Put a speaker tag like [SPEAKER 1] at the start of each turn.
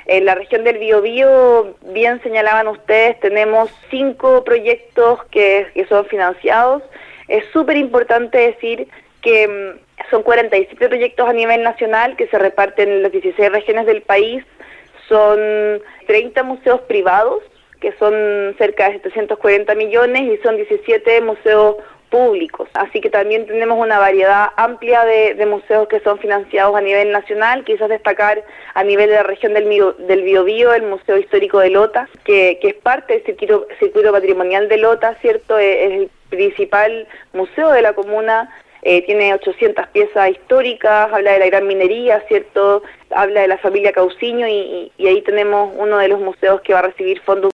[SPEAKER 1] En la región del Biobío, bien señalaban ustedes, tenemos 5 proyectos que son financiados. Es súper importante decir que son 47 proyectos a nivel nacional que se reparten en las 16 regiones del país. Son 30 museos privados, que son cerca de 740 millones, y son 17 museos públicos. Así que también tenemos una variedad amplia de museos que son financiados a nivel nacional. Quizás destacar a nivel de la región del Biobío el Museo Histórico de Lota, que es parte del circuito patrimonial de Lota, ¿cierto? Es el principal museo de la comuna. Tiene 800 piezas históricas, habla de la gran minería, ¿cierto? Habla de la familia Cauciño y ahí tenemos uno de los museos que va a recibir fondos